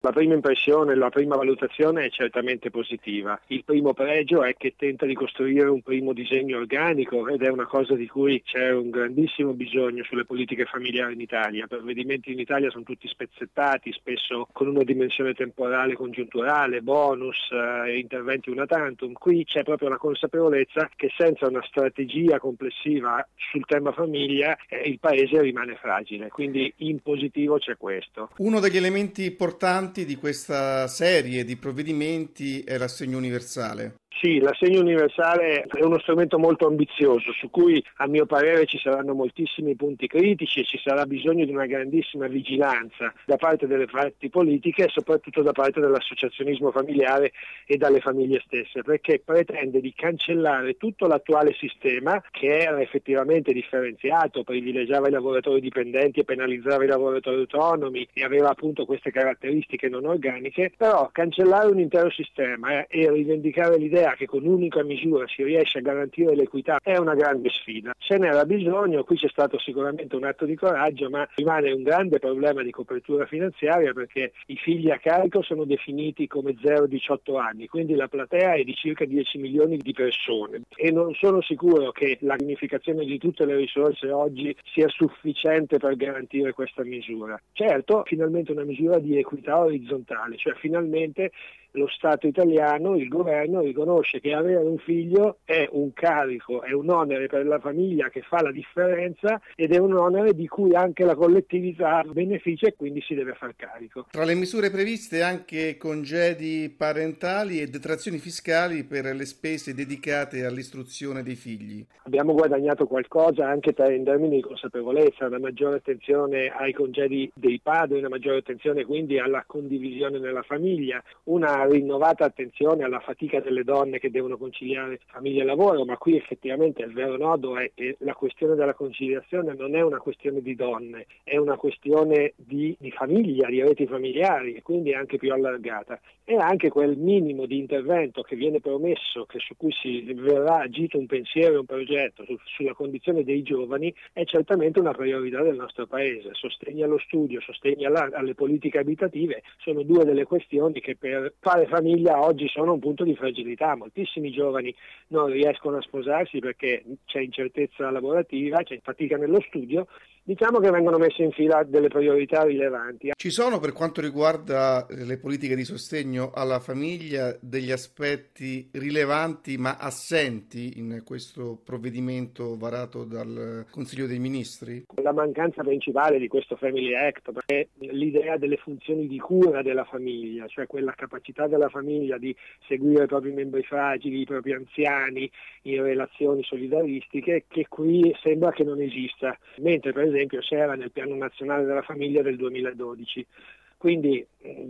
La prima impressione, la prima valutazione è certamente positiva. Il primo pregio è che tenta di costruire un primo disegno organico ed è una cosa di cui c'è un grandissimo bisogno sulle politiche familiari in Italia. I provvedimenti in Italia sono tutti spezzettati, spesso con una dimensione temporale congiunturale, bonus, interventi una tantum. Qui c'è proprio la consapevolezza che senza una strategia complessiva sul tema famiglia il Paese rimane fragile, quindi in positivo c'è questo. Uno degli elementi importanti di questa serie di provvedimenti è l'assegno universale. Sì, l'assegno universale è uno strumento molto ambizioso su cui a mio parere ci saranno moltissimi punti critici e ci sarà bisogno di una grandissima vigilanza da parte delle parti politiche e soprattutto da parte dell'associazionismo familiare e dalle famiglie stesse, perché pretende di cancellare tutto l'attuale sistema che era effettivamente differenziato, privilegiava i lavoratori dipendenti e penalizzava i lavoratori autonomi e aveva appunto queste caratteristiche non organiche, però cancellare un intero sistema e rivendicare l'idea che con un'unica misura si riesce a garantire l'equità è una grande sfida. Ce n'era bisogno, qui c'è stato sicuramente un atto di coraggio, ma rimane un grande problema di copertura finanziaria perché i figli a carico sono definiti come 0-18 anni, quindi la platea è di circa 10 milioni di persone e non sono sicuro che la unificazione di tutte le risorse oggi sia sufficiente per garantire questa misura. Certo, finalmente una misura di equità orizzontale, cioè finalmente lo Stato italiano, il governo, riconosce che avere un figlio è un carico, è un onere per la famiglia che fa la differenza ed è un onere di cui anche la collettività beneficia e quindi si deve far carico. Tra le misure previste anche congedi parentali e detrazioni fiscali per le spese dedicate all'istruzione dei figli. Abbiamo guadagnato qualcosa anche in termini di consapevolezza, una maggiore attenzione ai congedi dei padri, una maggiore attenzione quindi alla condivisione nella famiglia, una rinnovata attenzione alla fatica delle donne che devono conciliare famiglia e lavoro, ma qui effettivamente il vero nodo è che la questione della conciliazione non è una questione di donne, è una questione di famiglia, di reti familiari e quindi anche più allargata. E anche quel minimo di intervento che viene promesso, che su cui si verrà agito un pensiero e un progetto sulla condizione dei giovani, è certamente una priorità del nostro Paese. Sostegni allo studio, sostegni alle politiche abitative sono due delle questioni che per fare famiglia oggi sono un punto di fragilità. Moltissimi giovani non riescono a sposarsi perché c'è incertezza lavorativa, c'è fatica nello studio. Diciamo che vengono messe in fila delle priorità rilevanti. Ci sono, per quanto riguarda le politiche di sostegno alla famiglia, degli aspetti rilevanti ma assenti in questo provvedimento varato dal Consiglio dei Ministri? La mancanza principale di questo Family Act è l'idea delle funzioni di cura della famiglia, cioè quella capacità della famiglia di seguire i propri membri fragili, i propri anziani in relazioni solidaristiche, che qui sembra che non esista, mentre per esempio c'era nel Piano Nazionale della Famiglia del 2012. Quindi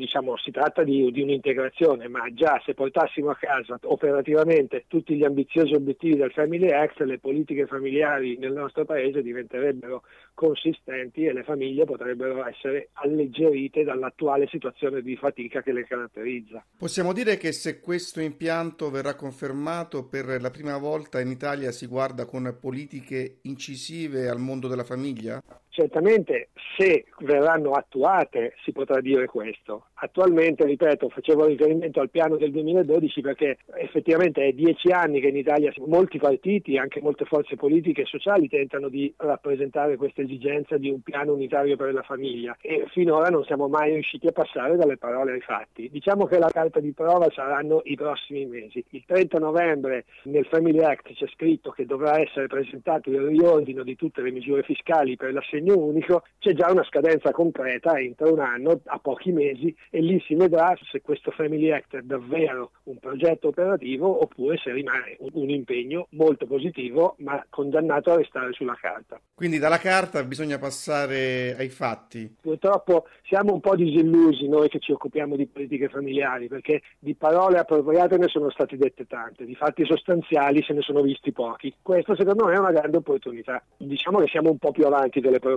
si tratta di un'integrazione, ma già se portassimo a casa operativamente tutti gli ambiziosi obiettivi del Family Act, le politiche familiari nel nostro Paese diventerebbero consistenti e le famiglie potrebbero essere alleggerite dall'attuale situazione di fatica che le caratterizza. Possiamo dire che se questo impianto verrà confermato, per la prima volta in Italia si guarda con politiche incisive al mondo della famiglia? Certamente se verranno attuate si potrà dire questo. Attualmente, ripeto, facevo riferimento al piano del 2012 perché effettivamente è 10 anni che in Italia molti partiti, anche molte forze politiche e sociali tentano di rappresentare questa esigenza di un piano unitario per la famiglia e finora non siamo mai riusciti a passare dalle parole ai fatti. Diciamo che la carta di prova saranno i prossimi mesi. Il 30 novembre nel Family Act c'è scritto che dovrà essere presentato il riordino di tutte le misure fiscali per l'assegno unico, c'è già una scadenza concreta entro un anno, a pochi mesi, e lì si vedrà se questo Family Act è davvero un progetto operativo oppure se rimane un impegno molto positivo ma condannato a restare sulla carta. Quindi dalla carta bisogna passare ai fatti. Purtroppo siamo un po' disillusi noi che ci occupiamo di politiche familiari perché di parole appropriate ne sono state dette tante, di fatti sostanziali se ne sono visti pochi. Questo secondo me è una grande opportunità. Diciamo che siamo un po' più avanti delle promesse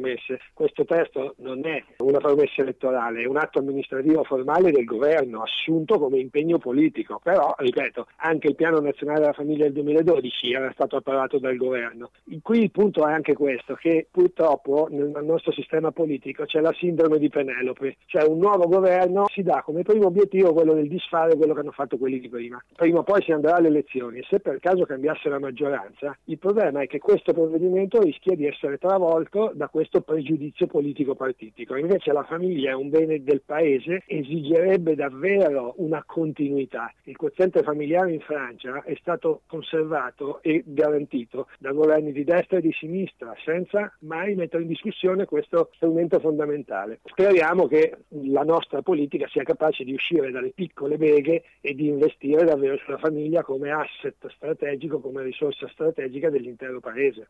promesse. Questo testo non è una promessa elettorale, è un atto amministrativo formale del governo assunto come impegno politico, però ripeto, anche il piano nazionale della famiglia del 2012 era stato approvato dal governo. Qui il punto è anche questo, che purtroppo nel nostro sistema politico c'è la sindrome di Penelope, cioè un nuovo governo si dà come primo obiettivo quello del disfare quello che hanno fatto quelli di prima. Prima o poi si andrà alle elezioni e se per caso cambiasse la maggioranza, il problema è che questo provvedimento rischia di essere travolto da questo pregiudizio politico partitico. Invece la famiglia è un bene del paese, esigerebbe davvero una continuità. Il quoziente familiare in Francia è stato conservato e garantito da governi di destra e di sinistra senza mai mettere in discussione questo strumento fondamentale. Speriamo che la nostra politica sia capace di uscire dalle piccole beghe e di investire davvero sulla famiglia come asset strategico, come risorsa strategica dell'intero paese.